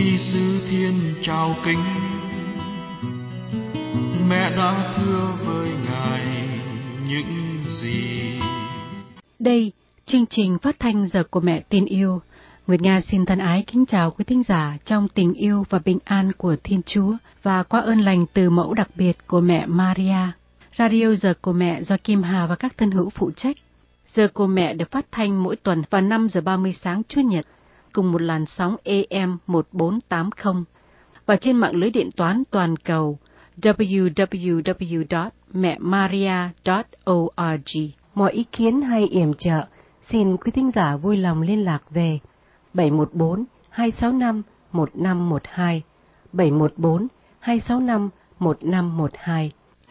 Giêsu Thiên chào kính, mẹ đã thưa với Ngài những gì. Đây, chương trình phát thanh Giờ của Mẹ Tin Yêu. Nguyệt Nga xin thân ái kính chào quý thính giả trong tình yêu và bình an của Thiên Chúa và qua ơn lành từ mẫu đặc biệt của mẹ Maria. Radio Giờ của Mẹ do Kim Hà và các thân hữu phụ trách. Giờ của Mẹ được phát thanh mỗi tuần vào 5 giờ 30 sáng Chủ nhật, cùng một làn sóng AM 1480 và trên mạng lưới điện toán toàn cầu www.mẹmaria.org. Mọi ý kiến hay yểm trợ, xin quý thính giả vui lòng liên lạc về 714-265-1512, 714-265-1512.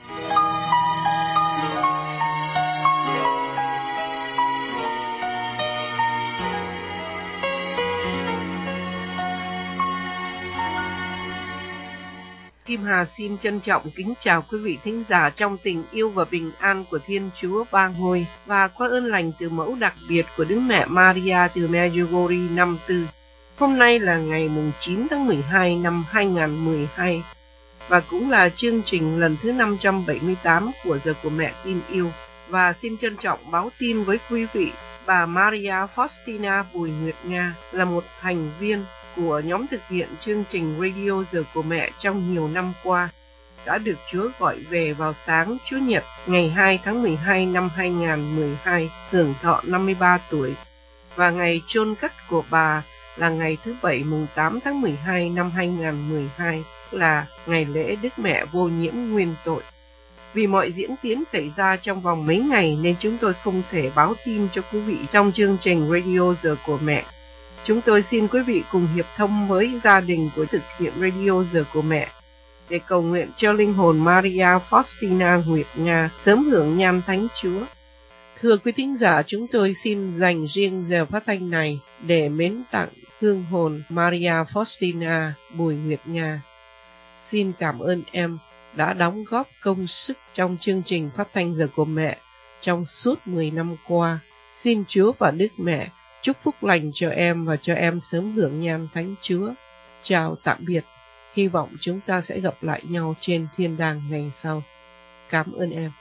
Kim Hà xin trân trọng kính chào quý vị thính giả trong tình yêu và bình an của Thiên Chúa Ba Ngôi và qua ơn lành từ mẫu đặc biệt của Đức Mẹ Maria từ Medjugorje năm Tư. Hôm nay là ngày 9 tháng 12 năm 2012 và cũng là chương trình lần thứ 578 của Giờ của Mẹ Tin Yêu. Và xin trân trọng báo tin với quý vị, bà Maria Faustina Bùi Nguyệt Nga là một thành viên của nhóm thực hiện chương trình Radio Giờ của Mẹ trong nhiều năm qua, đã được Chúa gọi về vào sáng Chủ nhật ngày 2 tháng 12 năm 2012, hưởng thọ 53 tuổi, và ngày chôn cất của bà là ngày thứ Bảy mùng 8 tháng 12 năm 2012, là ngày lễ Đức Mẹ Vô Nhiễm Nguyên Tội. Vì mọi diễn tiến xảy ra trong vòng mấy ngày nên chúng tôi không thể báo tin cho quý vị trong chương trình Radio Giờ của Mẹ. Chúng tôi xin quý vị cùng hiệp thông với gia đình của thực hiện Radio Giờ của Mẹ để cầu nguyện cho linh hồn Maria Faustina Nguyệt Nga sớm hưởng nhan Thánh Chúa. Thưa quý thính giả, chúng tôi xin dành riêng giờ phát thanh này để mến tặng hương hồn Maria Faustina Bùi Nguyệt Nga. Xin cảm ơn em đã đóng góp công sức trong chương trình phát thanh Giờ của Mẹ trong suốt 10 năm qua. Xin Chúa và Đức Mẹ chúc phúc lành cho em và cho em sớm hưởng nhan Thánh Chúa. Chào tạm biệt. Hy vọng chúng ta sẽ gặp lại nhau trên thiên đàng ngày sau. Cảm ơn em.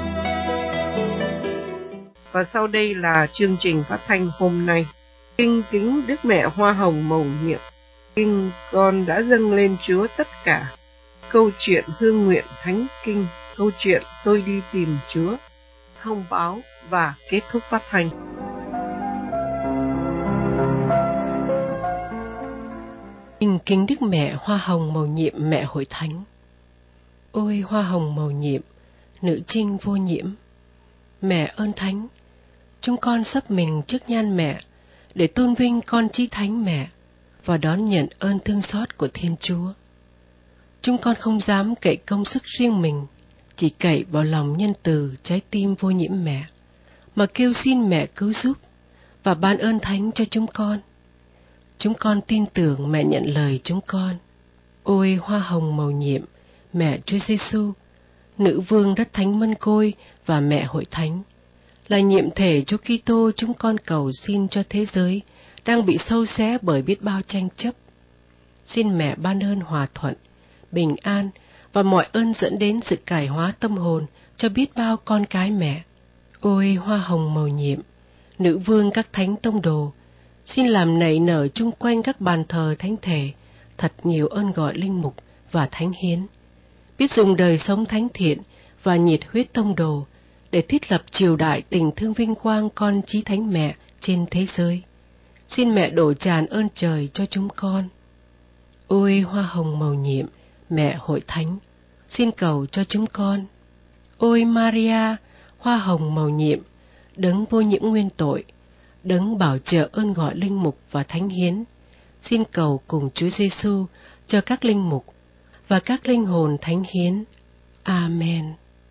Và sau đây là chương trình phát thanh hôm nay. Kinh kính Đức Mẹ Hoa Hồng Mầu Nhiệm. Kinh con đã dâng lên Chúa tất cả. Câu chuyện hương nguyện thánh kinh. Câu chuyện tôi đi tìm Chúa. Thông báo và kết thúc phát thanh. Kinh kính Đức Mẹ Hoa Hồng Mầu Nhiệm, Mẹ Hội Thánh. Ôi Hoa Hồng Mầu Nhiệm, nữ trinh vô nhiễm, Mẹ ơn Thánh, chúng con sắp mình trước nhan Mẹ để tôn vinh con Chí Thánh Mẹ và đón nhận ơn thương xót của Thiên Chúa. Chúng con không dám cậy công sức riêng mình, chỉ cậy vào lòng nhân từ trái tim vô nhiễm Mẹ, mà kêu xin Mẹ cứu giúp và ban ơn Thánh cho chúng con. Chúng con tin tưởng Mẹ nhận lời chúng con. Ôi Hoa Hồng Mầu Nhiệm, Mẹ Chúa Giêsu, nữ vương đất thánh mân côi và Mẹ Hội Thánh, là nhiệm thể Chúa Kitô chúng con cầu xin cho thế giới đang bị xâu xé bởi biết bao tranh chấp. Xin Mẹ ban ơn hòa thuận, bình an và mọi ơn dẫn đến sự cải hóa tâm hồn cho biết bao con cái Mẹ. Ôi Hoa Hồng Mầu Nhiệm, nữ vương các thánh tông đồ, xin làm nảy nở chung quanh các bàn thờ thánh thể thật nhiều ơn gọi linh mục và thánh hiến, biết dùng đời sống thánh thiện và nhiệt huyết tông đồ để thiết lập triều đại tình thương vinh quang con Chí Thánh Mẹ trên thế giới. Xin Mẹ đổ tràn ơn trời cho chúng con. Ôi Hoa Hồng Mầu Nhiệm, Mẹ Hội Thánh, xin cầu cho chúng con. Ôi Maria, Hoa Hồng Mầu Nhiệm, đấng vô nhiễm nguyên tội, đấng bảo trợ ơn gọi linh mục và thánh hiến, xin cầu cùng Chúa Giêsu cho các linh mục và các linh hồn thánh hiến. Amen.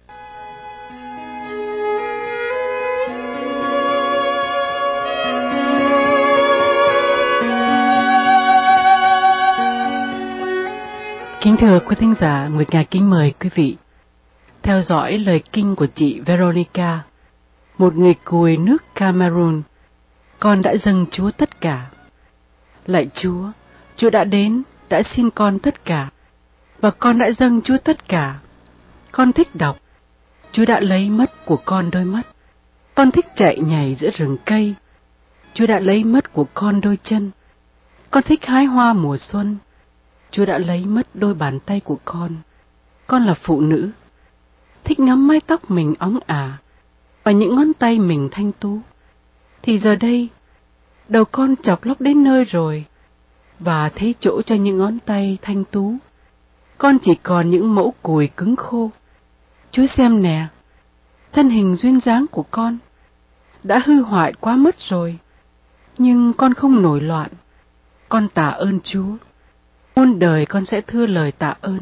Kính thưa quý thính giả, Nguyệt Nga kính mời quý vị theo dõi lời kinh của chị Veronica, một người cùi nước Cameroon. Con đã dâng Chúa tất cả. Lạy Chúa, Chúa đã đến, đã xin con tất cả, và con đã dâng Chúa tất cả. Con thích đọc, Chúa đã lấy mất của con đôi mắt. Con thích chạy nhảy giữa rừng cây, Chúa đã lấy mất của con đôi chân. Con thích hái hoa mùa xuân, Chúa đã lấy mất đôi bàn tay của con. Con là phụ nữ, thích ngắm mái tóc mình óng ả, và những ngón tay mình thanh tú. Thì giờ đây, đầu con chọc lóc đến nơi rồi, và thế chỗ cho những ngón tay thanh tú. Con chỉ còn những mẫu cùi cứng khô. Chúa xem nè, thân hình duyên dáng của con đã hư hoại quá mất rồi, nhưng con không nổi loạn. Con tạ ơn Chúa, muôn đời con sẽ thưa lời tạ ơn.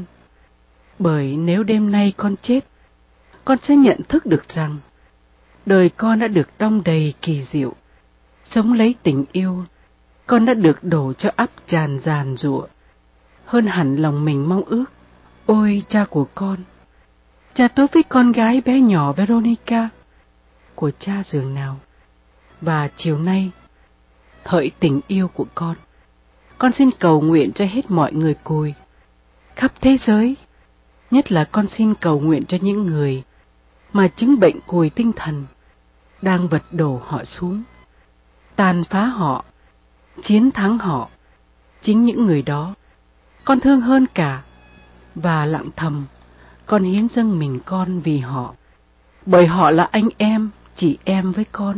Bởi nếu đêm nay con chết, con sẽ nhận thức được rằng đời con đã được đong đầy kỳ diệu. Sống lấy tình yêu, con đã được đổ cho ắp tràn dàn giụa, hơn hẳn lòng mình mong ước. Ôi cha của con, cha tốt với con gái bé nhỏ Veronica của cha dường nào. Và chiều nay, hỡi tình yêu của con xin cầu nguyện cho hết mọi người cùi khắp thế giới. Nhất là con xin cầu nguyện cho những người mà chứng bệnh cùi tinh thần đang vật đổ họ xuống, tàn phá họ, chiến thắng họ. Chính những người đó con thương hơn cả, và lặng thầm con hiến dâng mình con vì họ, bởi họ là anh em, chị em với con.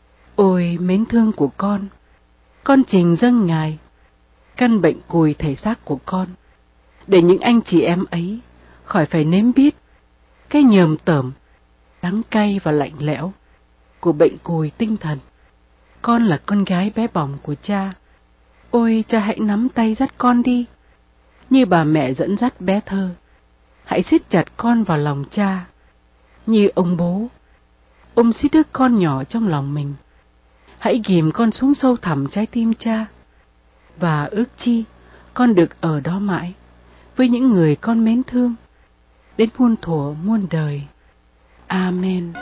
Ôi mến thương của con trình dâng Ngài căn bệnh cùi thể xác của con, để những anh chị em ấy khỏi phải nếm biết cái nhờm tởm, đắng cay và lạnh lẽo của bệnh cùi tinh thần. Con là con gái bé bỏng của cha. Ôi cha hãy nắm tay dắt con đi, như bà mẹ dẫn dắt bé Thơ. Hãy siết chặt con vào lòng cha, như ông bố ôm siết đứa con nhỏ trong lòng mình. Hãy ghìm con xuống sâu thẳm trái tim cha, và ước chi con được ở đó mãi với những người con mến thương đến muôn thuở muôn đời. Amen.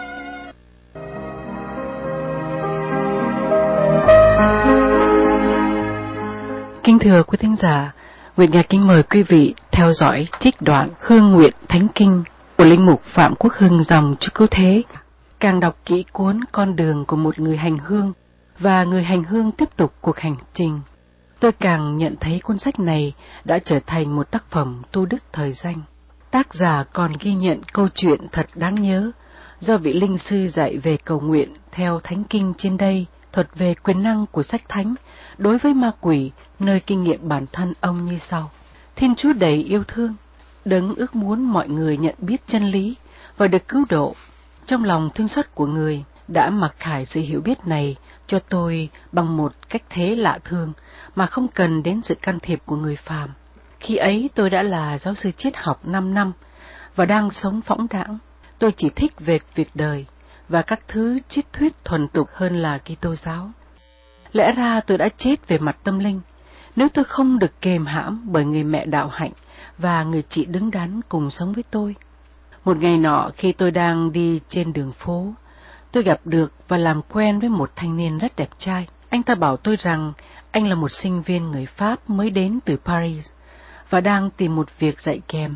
Kính thưa quý thính giả, Nguyện Nga kính mời quý vị theo dõi trích đoạn Hương Nguyện Thánh Kinh của Linh mục Phạm Quốc Hưng dòng Chúa Cứu Thế. Càng đọc kỹ cuốn Con đường của một người hành hương và người hành hương tiếp tục cuộc hành trình, tôi càng nhận thấy cuốn sách này đã trở thành một tác phẩm tu đức thời danh. Tác giả còn ghi nhận câu chuyện thật đáng nhớ do vị linh sư dạy về cầu nguyện theo Thánh Kinh trên đây, thuật về quyền năng của sách Thánh đối với ma quỷ, nơi kinh nghiệm bản thân ông như sau. Thiên Chúa đầy yêu thương, Đấng ước muốn mọi người nhận biết chân lý và được cứu độ. Trong lòng thương xót của người đã mặc khải sự hiểu biết này cho tôi bằng một cách thế lạ thường mà không cần đến sự can thiệp của người phàm. Khi ấy tôi đã là giáo sư triết học 5 năm và đang sống phóng đãng. Tôi chỉ thích về việc đời và các thứ triết thuyết thuần tục hơn là Kitô giáo. Lẽ ra tôi đã chết về mặt tâm linh nếu tôi không được kềm hãm bởi người mẹ đạo hạnh và người chị đứng đắn cùng sống với tôi. Một ngày nọ khi tôi đang đi trên đường phố, tôi gặp được và làm quen với một thanh niên rất đẹp trai. Anh ta bảo tôi rằng anh là một sinh viên người Pháp mới đến từ Paris và đang tìm một việc dạy kèm.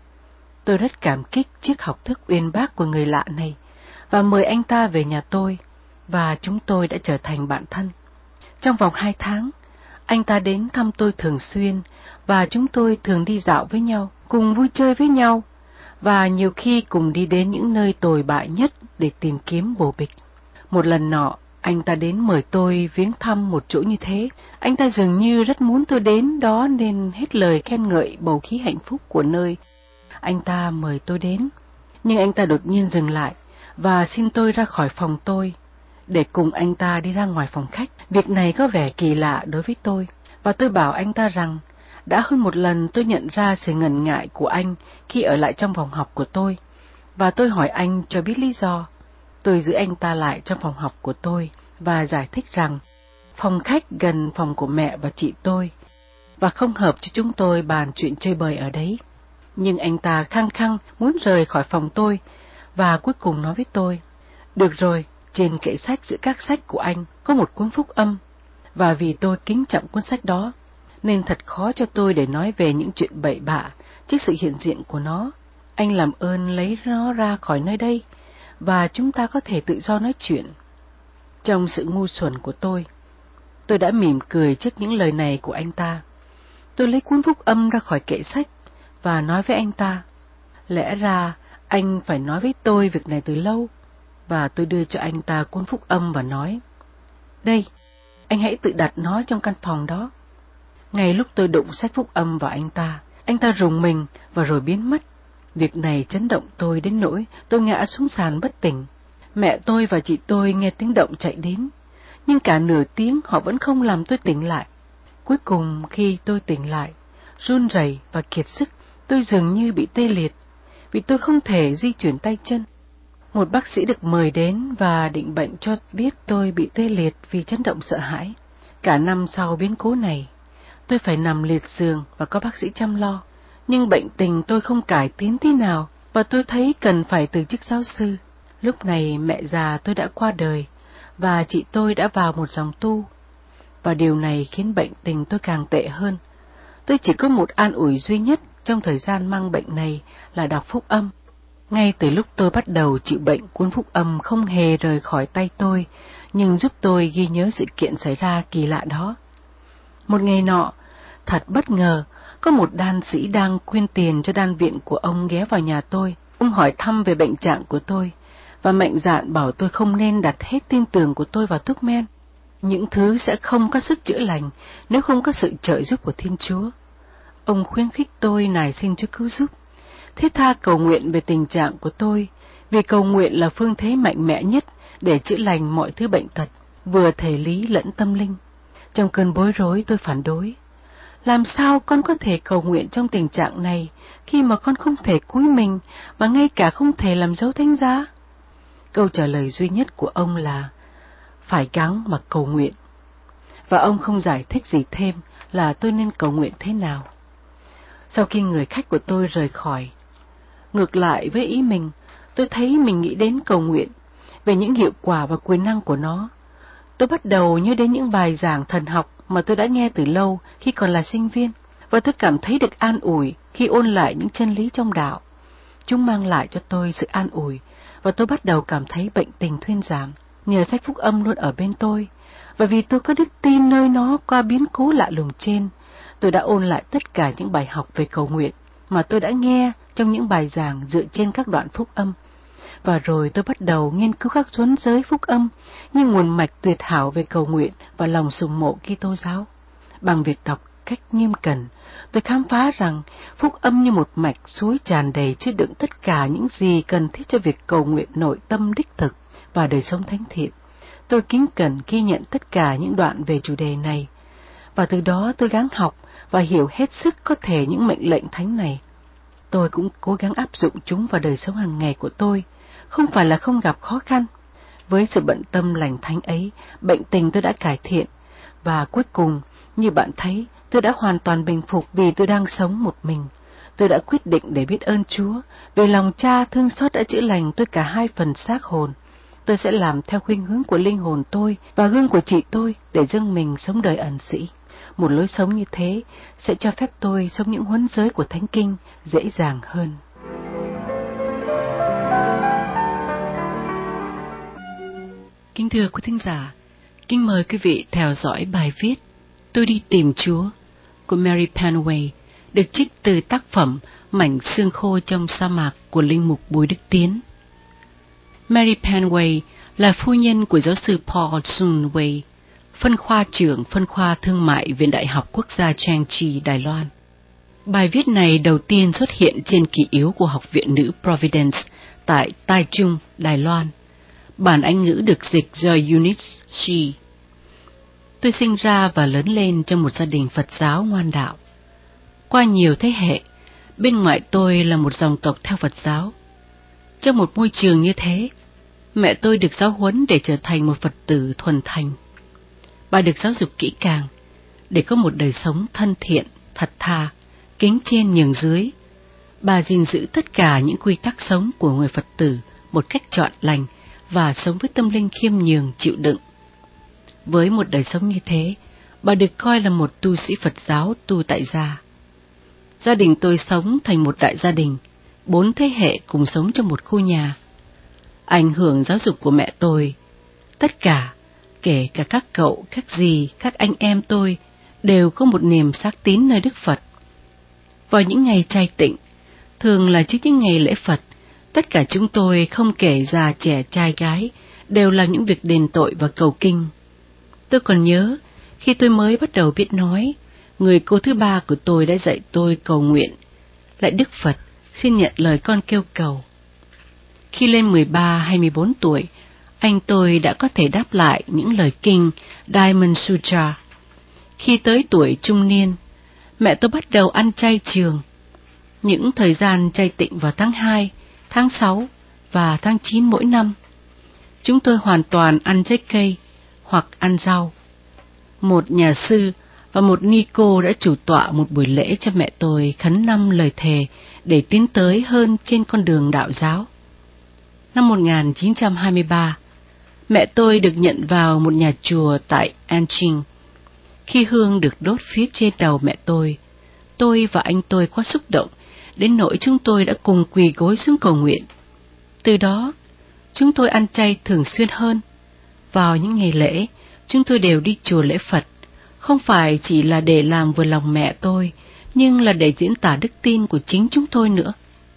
Tôi rất cảm kích trước học thức uyên bác của người lạ này và mời anh ta về nhà tôi, và chúng tôi đã trở thành bạn thân. Trong vòng 2 tháng, anh ta đến thăm tôi thường xuyên và chúng tôi thường đi dạo với nhau, cùng vui chơi với nhau và nhiều khi cùng đi đến những nơi tồi bại nhất để tìm kiếm bổ bịch. Một lần nọ, anh ta đến mời tôi viếng thăm một chỗ như thế. Anh ta dường như rất muốn tôi đến đó nên hết lời khen ngợi bầu khí hạnh phúc của nơi anh ta mời tôi đến. Nhưng anh ta đột nhiên dừng lại và xin tôi ra khỏi phòng tôi để cùng anh ta đi ra ngoài phòng khách. Việc này có vẻ kỳ lạ đối với tôi, và tôi bảo anh ta rằng đã hơn một lần tôi nhận ra sự ngần ngại của anh khi ở lại trong phòng học của tôi, và tôi hỏi anh cho biết lý do. Tôi giữ anh ta lại trong phòng học của tôi và giải thích rằng phòng khách gần phòng của mẹ và chị tôi, và không hợp cho chúng tôi bàn chuyện chơi bời ở đấy. Nhưng anh ta khăng khăng muốn rời khỏi phòng tôi, và cuối cùng nói với tôi, được rồi, trên kệ sách giữa các sách của anh có một cuốn phúc âm, và vì tôi kính trọng cuốn sách đó, nên thật khó cho tôi để nói về những chuyện bậy bạ trước sự hiện diện của nó. Anh làm ơn lấy nó ra khỏi nơi đây, và chúng ta có thể tự do nói chuyện. Trong sự ngu xuẩn của tôi đã mỉm cười trước những lời này của anh ta. Tôi lấy cuốn phúc âm ra khỏi kệ sách và nói với anh ta, lẽ ra anh phải nói với tôi việc này từ lâu. Và tôi đưa cho anh ta cuốn phúc âm và nói, đây, anh hãy tự đặt nó trong căn phòng đó. Ngay lúc tôi đụng sách phúc âm vào anh ta rùng mình và rồi biến mất. Việc này chấn động tôi đến nỗi tôi ngã xuống sàn bất tỉnh. Mẹ tôi và chị tôi nghe tiếng động chạy đến, nhưng cả nửa tiếng họ vẫn không làm tôi tỉnh lại. Cuối cùng khi tôi tỉnh lại, run rẩy và kiệt sức, tôi dường như bị tê liệt, vì tôi không thể di chuyển tay chân. Một bác sĩ được mời đến và định bệnh cho biết tôi bị tê liệt vì chấn động sợ hãi. Cả năm sau biến cố này, tôi phải nằm liệt giường và có bác sĩ chăm lo. Nhưng bệnh tình tôi không cải tiến tí nào, và tôi thấy cần phải từ chức giáo sư. Lúc này mẹ già tôi đã qua đời, và chị tôi đã vào một dòng tu. Và điều này khiến bệnh tình tôi càng tệ hơn. Tôi chỉ có một an ủi duy nhất trong thời gian mang bệnh này là đọc phúc âm. Ngay từ lúc tôi bắt đầu chịu bệnh, cuốn phúc âm không hề rời khỏi tay tôi, nhưng giúp tôi ghi nhớ sự kiện xảy ra kỳ lạ đó. Một ngày nọ, thật bất ngờ, có một đan sĩ đang quyên tiền cho đan viện của ông ghé vào nhà tôi. Ông hỏi thăm về bệnh trạng của tôi, và mạnh dạn bảo tôi không nên đặt hết tin tưởng của tôi vào thuốc men. Những thứ sẽ không có sức chữa lành nếu không có sự trợ giúp của Thiên Chúa. Ông khuyến khích tôi nài xin Chúa cứu giúp, thiết tha cầu nguyện về tình trạng của tôi, vì cầu nguyện là phương thế mạnh mẽ nhất để chữa lành mọi thứ bệnh tật, vừa thể lý lẫn tâm linh. Trong cơn bối rối tôi phản đối. Làm sao con có thể cầu nguyện trong tình trạng này khi mà con không thể cúi mình và ngay cả không thể làm dấu thánh giá? Câu trả lời duy nhất của ông là phải gắng mà cầu nguyện. Và ông không giải thích gì thêm là tôi nên cầu nguyện thế nào. Sau khi người khách của tôi rời khỏi, ngược lại với ý mình, tôi thấy mình nghĩ đến cầu nguyện, về những hiệu quả và quyền năng của nó. Tôi bắt đầu nhớ đến những bài giảng thần học mà tôi đã nghe từ lâu khi còn là sinh viên, và tôi cảm thấy được an ủi khi ôn lại những chân lý trong đạo. Chúng mang lại cho tôi sự an ủi, và tôi bắt đầu cảm thấy bệnh tình thuyên giảm, nhờ sách phúc âm luôn ở bên tôi, và vì tôi có đức tin nơi nó qua biến cố lạ lùng trên, tôi đã ôn lại tất cả những bài học về cầu nguyện mà tôi đã nghe trong những bài giảng dựa trên các đoạn phúc âm. Và rồi tôi bắt đầu nghiên cứu các cuốn giới phúc âm như nguồn mạch tuyệt hảo về cầu nguyện và lòng sùng mộ Kitô giáo. Bằng việc đọc cách nghiêm cẩn, tôi khám phá rằng phúc âm như một mạch suối tràn đầy chứa đựng tất cả những gì cần thiết cho việc cầu nguyện nội tâm đích thực và đời sống thánh thiện. Tôi kính cẩn ghi nhận tất cả những đoạn về chủ đề này, và từ đó tôi gắng học và hiểu hết sức có thể những mệnh lệnh thánh này. Tôi cũng cố gắng áp dụng chúng vào đời sống hàng ngày của tôi, không phải là không gặp khó khăn. Với sự bận tâm lành thánh ấy, bệnh tình tôi đã cải thiện, và cuối cùng, như bạn thấy, tôi đã hoàn toàn bình phục vì tôi đang sống một mình. Tôi đã quyết định để biết ơn Chúa, vì lòng Cha thương xót đã chữa lành tôi cả hai phần xác hồn. Tôi sẽ làm theo khuynh hướng của linh hồn tôi và gương của chị tôi để dâng mình sống đời ẩn sĩ. Một lối sống như thế sẽ cho phép tôi sống những huấn giới của Thánh Kinh dễ dàng hơn. Kính thưa quý thính giả, kính mời quý vị theo dõi bài viết Tôi đi tìm Chúa của Mary Penway, được trích từ tác phẩm Mảnh xương khô trong sa mạc của linh mục Bùi Đức Tiến. Mary Penway là phu nhân của giáo sư Paul Sun-Wei, phân khoa trưởng phân khoa thương mại Viện Đại học Quốc gia Chang Chi, Đài Loan. Bài viết này đầu tiên xuất hiện trên kỷ yếu của Học viện Nữ Providence tại Taichung, Đài Loan. Bản Anh ngữ được dịch do Eunice Shi. Tôi sinh ra và lớn lên trong một gia đình Phật giáo ngoan đạo. Qua nhiều thế hệ, bên ngoại tôi là một dòng tộc theo Phật giáo. Trong một môi trường như thế, mẹ tôi được giáo huấn để trở thành một Phật tử thuần thành. Bà được giáo dục kỹ càng để có một đời sống thân thiện, thật thà, kính trên nhường dưới. Bà gìn giữ tất cả những quy tắc sống của người Phật tử một cách trọn lành và sống với tâm linh khiêm nhường chịu đựng. Với một đời sống như thế, bà được coi là một tu sĩ Phật giáo tu tại gia. Gia đình tôi sống thành một đại gia đình, 4 thế hệ cùng sống trong một khu nhà. Ảnh hưởng giáo dục của mẹ tôi, tất cả, kể cả các cậu, các dì, các anh em tôi, đều có một niềm xác tín nơi Đức Phật. Vào những ngày chay tịnh, thường là trước những ngày lễ Phật, tất cả chúng tôi không kể già trẻ trai gái, đều làm những việc đền tội và cầu kinh. Tôi còn nhớ, khi tôi mới bắt đầu biết nói, người cô thứ 3 của tôi đã dạy tôi cầu nguyện: lạy Đức Phật, xin nhận lời con kêu cầu. Khi lên 13 hay 14 tuổi, anh tôi đã có thể đáp lại những lời kinh Diamond Sutra. Khi tới tuổi trung niên, mẹ tôi bắt đầu ăn chay trường. Những thời gian chay tịnh vào tháng 2, tháng 6 và tháng 9 mỗi năm. Chúng tôi hoàn toàn ăn trái cây hoặc ăn rau. Một nhà sư và một ni cô đã chủ tọa một buổi lễ cho mẹ tôi khấn 5 lời thề để tiến tới hơn trên con đường đạo giáo. Năm 1923, mẹ tôi được nhận vào một nhà chùa tại Anqing. Khi hương được đốt phía trên đầu mẹ tôi và anh tôi quá xúc động, đến nỗi chúng tôi đã cùng quỳ gối xuống cầu nguyện. Từ đó, chúng tôi ăn chay thường xuyên hơn. Vào những ngày lễ, chúng tôi đều đi chùa lễ Phật, không phải chỉ là để làm vừa lòng mẹ tôi, nhưng là để diễn tả đức tin của chính chúng tôi nữa.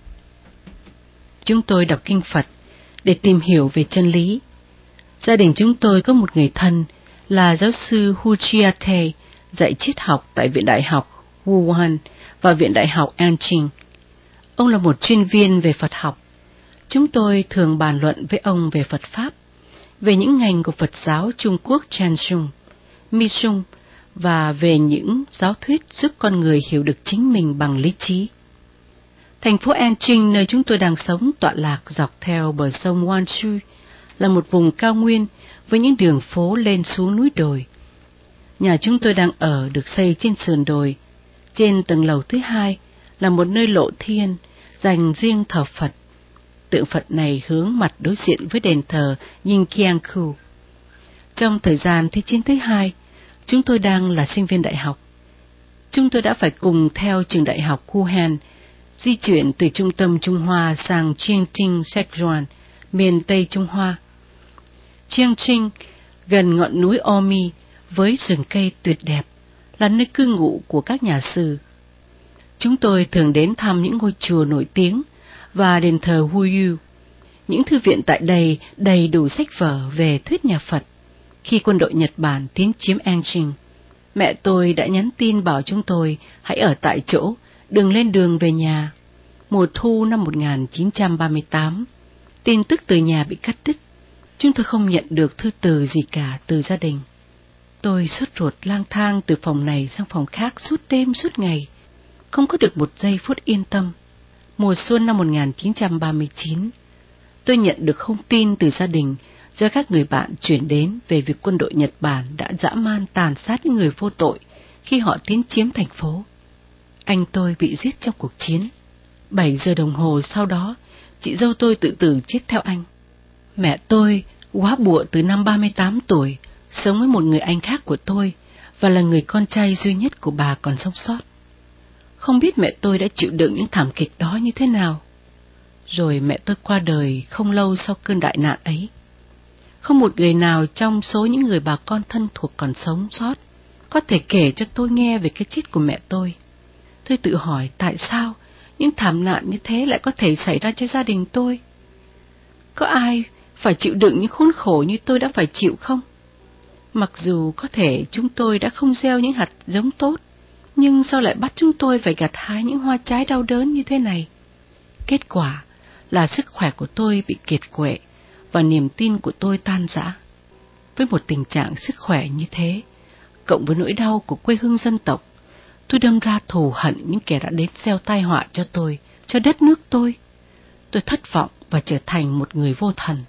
Chúng tôi đọc kinh Phật để tìm hiểu về chân lý. Gia đình chúng tôi có một người thân là giáo sư Hu Chia-te, dạy triết học tại Viện Đại học Wuhan và Viện Đại học Anqing. Ông là một chuyên viên về Phật học. Chúng tôi thường bàn luận với ông về Phật Pháp, về những ngành của Phật giáo Trung Quốc Chanshung, Misung và về những giáo thuyết giúp con người hiểu được chính mình bằng lý trí. Thành phố Anqing, nơi chúng tôi đang sống, tọa lạc dọc theo bờ sông Wanshu, là một vùng cao nguyên với những đường phố lên xuống núi đồi. Nhà chúng tôi đang ở được xây trên sườn đồi. Trên tầng lầu thứ 2 là một nơi lộ thiên dành riêng thờ Phật. Tượng Phật này hướng mặt đối diện với đền thờ Yingqiangku. Trong thời gian Thế chiến thứ 2, chúng tôi đang là sinh viên đại học. Chúng tôi đã phải cùng theo trường đại học Wuhan di chuyển từ trung tâm Trung Hoa sang Chiangting Sichuan, miền Tây Trung Hoa. Chiangting, gần ngọn núi Omi với rừng cây tuyệt đẹp, là nơi cư ngụ của các nhà sư. Chúng tôi thường đến thăm những ngôi chùa nổi tiếng và đền thờ Huyu. Những thư viện tại đây đầy đủ sách vở về thuyết nhà Phật. Khi quân đội Nhật Bản tiến chiếm Anqing, mẹ tôi đã nhắn tin bảo chúng tôi hãy ở tại chỗ, đừng lên đường về nhà. Mùa thu năm 1938, tin tức từ nhà bị cắt đứt. Chúng tôi không nhận được thư từ gì cả từ gia đình. Tôi sốt ruột lang thang từ phòng này sang phòng khác suốt đêm suốt ngày, không có được một giây phút yên tâm. Mùa xuân năm 1939, tôi nhận được thông tin từ gia đình do các người bạn chuyển đến về việc quân đội Nhật Bản đã dã man tàn sát những người vô tội khi họ tiến chiếm thành phố. Anh tôi bị giết trong cuộc chiến. 7 giờ đồng hồ sau đó, chị dâu tôi tự tử chết theo anh. Mẹ tôi góa bụa từ năm 38 tuổi, sống với một người anh khác của tôi và là người con trai duy nhất của bà còn sống sót. Không biết mẹ tôi đã chịu đựng những thảm kịch đó như thế nào. Rồi mẹ tôi qua đời không lâu sau cơn đại nạn ấy. Không một người nào trong số những người bà con thân thuộc còn sống sót có thể kể cho tôi nghe về cái chết của mẹ tôi. Tôi tự hỏi tại sao những thảm nạn như thế lại có thể xảy ra cho gia đình tôi. Có ai phải chịu đựng những khốn khổ như tôi đã phải chịu không? Mặc dù có thể chúng tôi đã không gieo những hạt giống tốt, nhưng sao lại bắt chúng tôi phải gặt hái những hoa trái đau đớn như thế này? Kết quả là sức khỏe của tôi bị kiệt quệ và niềm tin của tôi tan rã. Với một tình trạng sức khỏe như thế, cộng với nỗi đau của quê hương dân tộc, tôi đâm ra thù hận những kẻ đã đến gieo tai họa cho tôi, cho đất nước tôi. Tôi thất vọng và trở thành một người vô thần.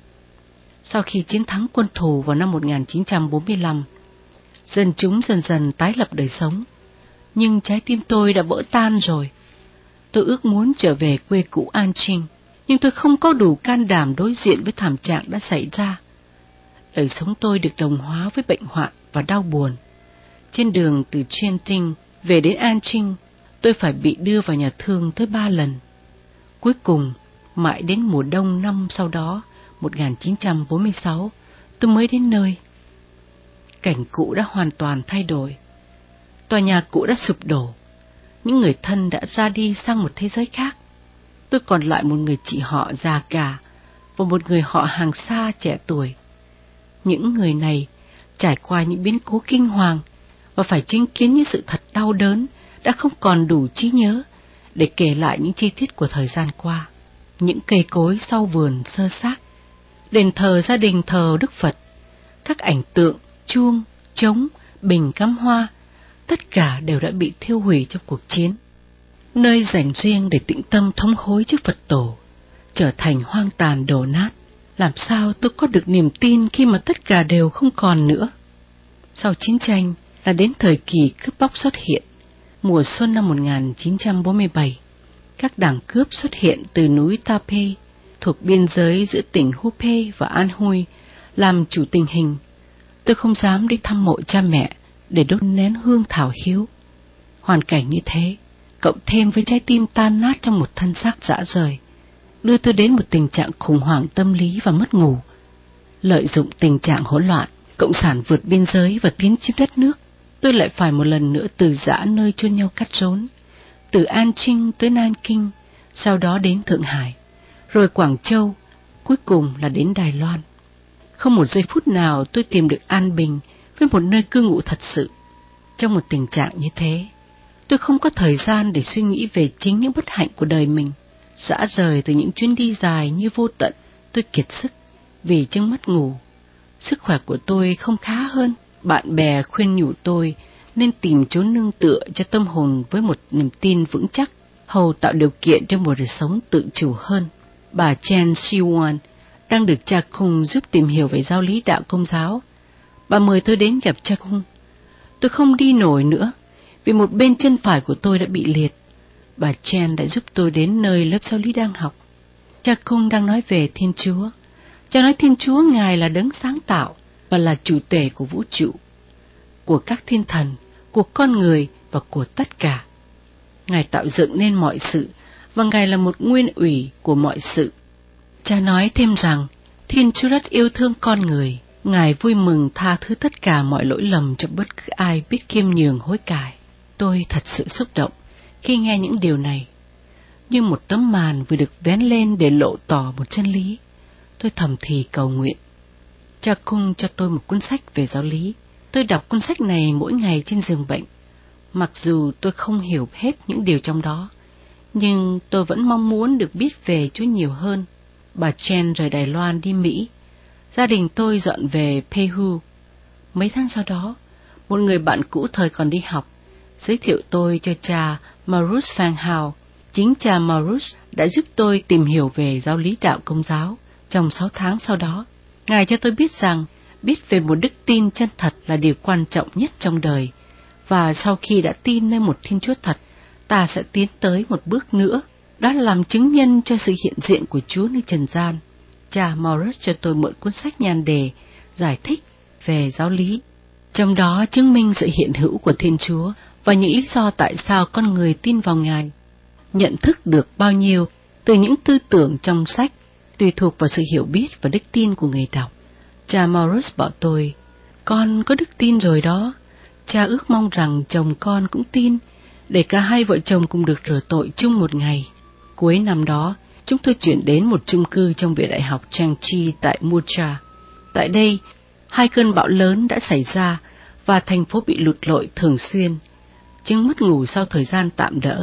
Sau khi chiến thắng quân thù vào năm 1945, dân chúng dần dần tái lập đời sống, nhưng trái tim tôi đã vỡ tan rồi. Tôi ước muốn trở về quê cũ Anqing, nhưng tôi không có đủ can đảm đối diện với thảm trạng đã xảy ra. Đời sống tôi được đồng hóa với bệnh hoạn và đau buồn. Trên đường từ Trenting về đến An Trinh, tôi phải bị đưa vào nhà thương tới 3 lần. Cuối cùng, mãi đến mùa đông năm sau đó, 1946, tôi mới đến nơi. Cảnh cũ đã hoàn toàn thay đổi. Tòa nhà cũ đã sụp đổ. Những người thân đã ra đi sang một thế giới khác. Tôi còn lại một người chị họ già cả và một người họ hàng xa trẻ tuổi. Những người này trải qua những biến cố kinh hoàng và phải chứng kiến những sự thật đau đớn đã không còn đủ trí nhớ để kể lại những chi tiết của thời gian qua. Những cây cối sau vườn xơ xác, đền thờ gia đình thờ Đức Phật, các ảnh tượng, chuông, trống, bình cắm hoa, tất cả đều đã bị thiêu hủy trong cuộc chiến. Nơi dành riêng để tĩnh tâm thống hối trước Phật tổ trở thành hoang tàn đổ nát. Làm sao tôi có được niềm tin khi mà tất cả đều không còn nữa? Sau chiến tranh là đến thời kỳ cướp bóc xuất hiện. Mùa xuân năm 1947, các đảng cướp xuất hiện từ núi Tape thuộc biên giới giữa tỉnh Huphe và An Huy làm chủ tình hình. Tôi không dám đi thăm mộ cha mẹ để đốt nén hương thảo hiếu. Hoàn cảnh như thế, cộng thêm với trái tim tan nát trong một thân xác rã rời, đưa tôi đến một tình trạng khủng hoảng tâm lý và mất ngủ. Lợi dụng tình trạng hỗn loạn, cộng sản vượt biên giới và tiến chiếm đất nước, tôi lại phải một lần nữa từ giã nơi chôn nhau cắt rốn, từ An Trinh tới Nam Kinh, sau đó đến Thượng Hải, rồi Quảng Châu, cuối cùng là đến Đài Loan. Không một giây phút nào tôi tìm được an bình với một nơi cư ngụ thật sự. Trong một tình trạng như thế, tôi không có thời gian để suy nghĩ về chính những bất hạnh của đời mình. Rã rời từ những chuyến đi dài như vô tận, tôi kiệt sức vì chứng mất ngủ. Sức khỏe của tôi không khá hơn. Bạn bè khuyên nhủ tôi nên tìm chỗ nương tựa cho tâm hồn với một niềm tin vững chắc, hầu tạo điều kiện cho một đời sống tự chủ hơn. Bà Chen Siwan đang được cha Kung giúp tìm hiểu về giáo lý đạo Công giáo. Bà mời tôi đến gặp cha Kung. Tôi không đi nổi nữa vì một bên chân phải của tôi đã bị liệt. Bà Chen đã giúp tôi đến nơi lớp giáo lý đang học. Cha Kung đang nói về Thiên Chúa. Cha nói Thiên Chúa Ngài là đấng sáng tạo và là chủ tể của vũ trụ, của các thiên thần, của con người và của tất cả. Ngài tạo dựng nên mọi sự và Ngài là một nguyên ủy của mọi sự. Cha nói thêm rằng Thiên Chúa rất yêu thương con người. Ngài vui mừng tha thứ tất cả mọi lỗi lầm cho bất cứ ai biết khiêm nhường hối cải. Tôi thật sự xúc động khi nghe những điều này. Như một tấm màn vừa được vén lên để lộ tỏ một chân lý, tôi thầm thì cầu nguyện. Cha Kung cho tôi một cuốn sách về giáo lý. Tôi đọc cuốn sách này mỗi ngày trên giường bệnh. Mặc dù tôi không hiểu hết những điều trong đó, nhưng tôi vẫn mong muốn được biết về Chúa nhiều hơn. Bà Chen rời Đài Loan đi Mỹ. Gia đình tôi dọn về Peihu. Mấy tháng sau đó, một người bạn cũ thời còn đi học giới thiệu tôi cho cha Maurice Van Hao. Chính cha Maurice đã giúp tôi tìm hiểu về giáo lý đạo Công giáo. Trong 6 tháng sau đó, Ngài cho tôi biết rằng biết về một đức tin chân thật là điều quan trọng nhất trong đời, và sau khi đã tin nơi một Thiên Chúa thật, ta sẽ tiến tới một bước nữa, đó là làm chứng nhân cho sự hiện diện của Chúa nơi trần gian. Cha Maurice cho tôi mượn cuốn sách nhan đề giải thích về giáo lý, trong đó chứng minh sự hiện hữu của Thiên Chúa và những lý do tại sao con người tin vào Ngài. Nhận thức được bao nhiêu từ những tư tưởng trong sách tùy thuộc vào sự hiểu biết và đức tin của người đọc. Cha Maurice bảo tôi, con có đức tin rồi đó. Cha ước mong rằng chồng con cũng tin, để cả hai vợ chồng cùng được rửa tội chung một ngày. Cuối năm đó, chúng tôi chuyển đến một chung cư trong viện đại học Changchi tại Mucha. Tại đây, 2 cơn bão lớn đã xảy ra và thành phố bị lụt lội thường xuyên. Chứng mất ngủ sau thời gian tạm đỡ,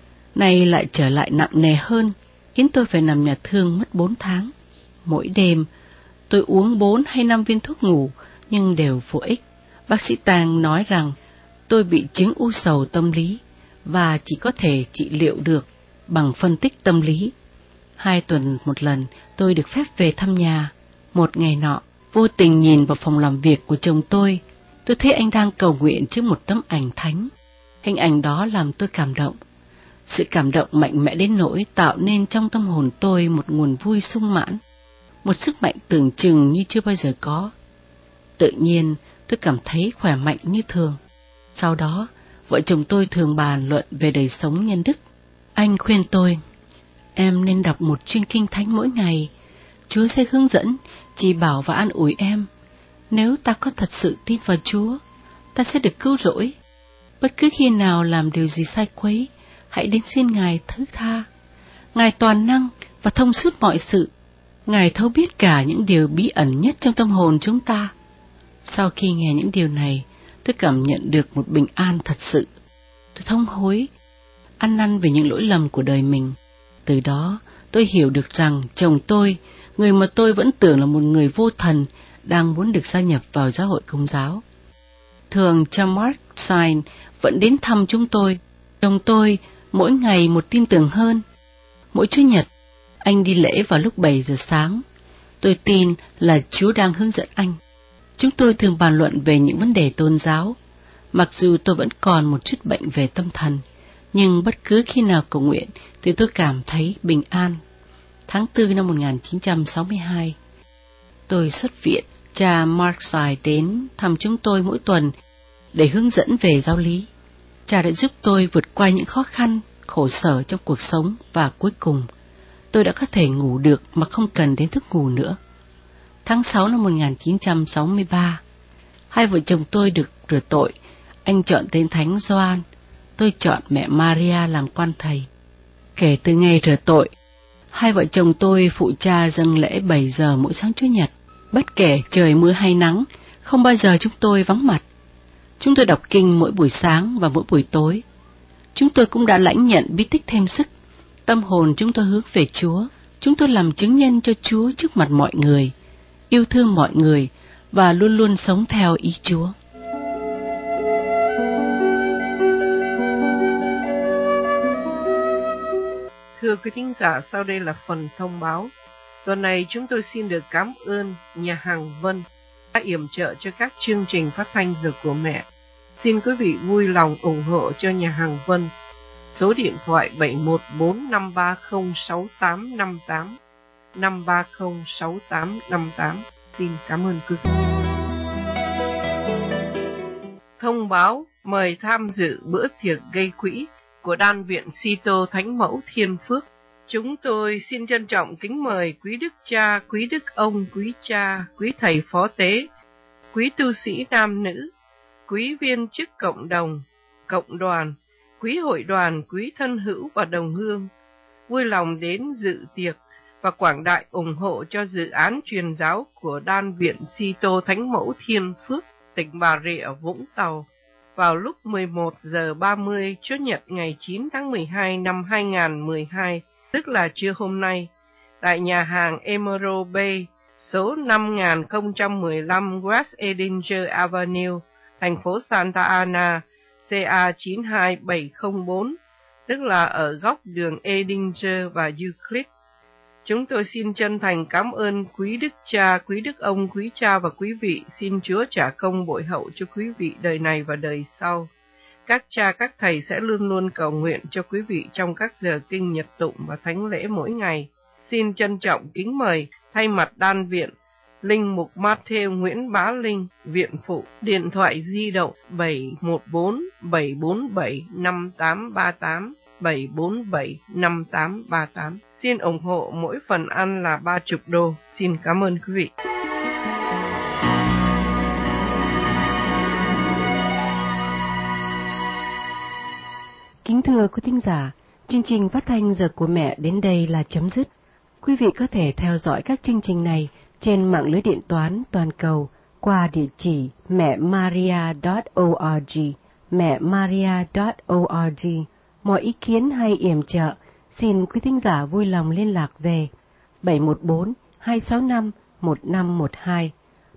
nay lại trở lại nặng nề hơn, khiến tôi phải nằm nhà thương mất 4 tháng. Mỗi đêm, tôi uống 4 hay 5 viên thuốc ngủ, nhưng đều vô ích. Bác sĩ Tang nói rằng tôi bị chứng u sầu tâm lý và chỉ có thể trị liệu được bằng phân tích tâm lý. 2 tuần một lần, tôi được phép về thăm nhà. Một ngày nọ, vô tình nhìn vào phòng làm việc của chồng tôi thấy anh đang cầu nguyện trước một tấm ảnh thánh. Hình ảnh đó làm tôi cảm động. Sự cảm động mạnh mẽ đến nỗi tạo nên trong tâm hồn tôi một nguồn vui sung mãn, một sức mạnh tưởng chừng như chưa bao giờ có. Tự nhiên, tôi cảm thấy khỏe mạnh như thường. Sau đó, vợ chồng tôi thường bàn luận về đời sống nhân đức. Anh khuyên tôi, em nên đọc một chương kinh thánh mỗi ngày. Chúa sẽ hướng dẫn, chỉ bảo và an ủi em. Nếu ta có thật sự tin vào Chúa, ta sẽ được cứu rỗi. Bất cứ khi nào làm điều gì sai quấy, hãy đến xin Ngài thứ tha. Ngài toàn năng và thông suốt mọi sự. Ngài thấu biết cả những điều bí ẩn nhất trong tâm hồn chúng ta. Sau khi nghe những điều này, tôi cảm nhận được một bình an thật sự. Tôi thông hối, ăn năn về những lỗi lầm của đời mình. Từ đó, tôi hiểu được rằng chồng tôi, người mà tôi vẫn tưởng là một người vô thần, đang muốn được gia nhập vào giáo hội Công giáo. Thường cha Mark Syne vẫn đến thăm chúng tôi. Chồng tôi mỗi ngày một tin tưởng hơn. Mỗi Chủ nhật, anh đi lễ vào lúc 7 giờ sáng. Tôi tin là Chúa đang hướng dẫn anh. Chúng tôi thường bàn luận về những vấn đề tôn giáo. Mặc dù tôi vẫn còn một chút bệnh về tâm thần, nhưng bất cứ khi nào cầu nguyện thì tôi cảm thấy bình an. Tháng 4 năm 1962, tôi xuất viện. Cha Mark Syne đến thăm chúng tôi mỗi tuần để hướng dẫn về giáo lý. Cha đã giúp tôi vượt qua những khó khăn, khổ sở trong cuộc sống và cuối cùng, tôi đã có thể ngủ được mà không cần đến thức ngủ nữa. Tháng 6 năm 1963, hai vợ chồng tôi được rửa tội. Anh chọn tên Thánh Gioan, tôi chọn mẹ Maria làm quan thầy. Kể từ ngày rửa tội, hai vợ chồng tôi phụ cha dâng lễ 7 giờ mỗi sáng Chủ nhật. Bất kể trời mưa hay nắng, không bao giờ chúng tôi vắng mặt. Chúng tôi đọc kinh mỗi buổi sáng và mỗi buổi tối. Chúng tôi cũng đã lãnh nhận bí tích thêm sức. Tâm hồn chúng tôi hướng về Chúa. Chúng tôi làm chứng nhân cho Chúa trước mặt mọi người, yêu thương mọi người và luôn luôn sống theo ý Chúa. Thưa quý thính giả, sau đây là phần thông báo. Tuần này chúng tôi xin được cảm ơn nhà hàng Vân đã yểm trợ cho các chương trình phát thanh Giờ của Mẹ. Xin quý vị vui lòng ủng hộ cho nhà hàng Vân. Số điện thoại 714-530-6858, 530-6858. Xin cảm ơn quý vị. Thông báo mời tham dự bữa tiệc gây quỹ của Đan viện Kitô Thánh Mẫu Thiên Phước. Chúng tôi xin trân trọng kính mời quý đức cha, quý đức ông, quý cha, quý thầy phó tế, quý tu sĩ nam nữ, quý viên chức cộng đồng, cộng đoàn, quý hội đoàn, quý thân hữu và đồng hương vui lòng đến dự tiệc và quảng đại ủng hộ cho dự án truyền giáo của Đan viện Kitô Thánh Mẫu Thiên Phước, tỉnh Bà Rịa, Vũng Tàu vào lúc 11:30 Chủ nhật ngày 9 tháng 12 năm 2012, tức là trưa hôm nay, tại nhà hàng Emerald Bay, số 5015 West Edinger Avenue, thành phố Santa Ana, CA 92704, tức là ở góc đường Edinger và Euclid. Chúng tôi xin chân thành cảm ơn quý đức cha, quý đức ông, quý cha và quý vị. Xin Chúa trả công bội hậu cho quý vị đời này và đời sau. Các cha, các thầy sẽ luôn luôn cầu nguyện cho quý vị trong các giờ kinh nhật tụng và thánh lễ mỗi ngày. Xin trân trọng kính mời thay mặt Đan viện, Linh mục Matthew Nguyễn Bá Linh, viện phụ, điện thoại di động 714-747-5838, 747-5838. Xin ủng hộ mỗi phần ăn là $30. Xin cảm ơn quý vị. Kính thưa quý thính giả, chương trình phát thanh Giờ của Mẹ đến đây là chấm dứt. Quý vị có thể theo dõi các chương trình này trên mạng lưới điện toán toàn cầu qua địa chỉ mẹmaria.org, mẹmaria.org. Mọi ý kiến hay yểm trợ, xin quý thính giả vui lòng liên lạc về 714-265-1512,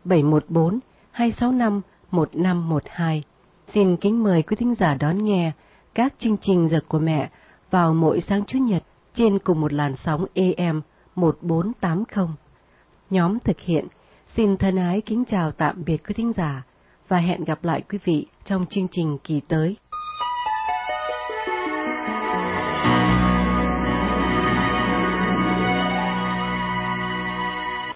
714-265-1512. Xin kính mời quý thính giả đón nghe các chương trình Giờ của Mẹ vào mỗi sáng Chủ nhật trên cùng một làn sóng AM 1480. Nhóm thực hiện xin thân ái kính chào tạm biệt quý thính giả và hẹn gặp lại quý vị trong chương trình kỳ tới.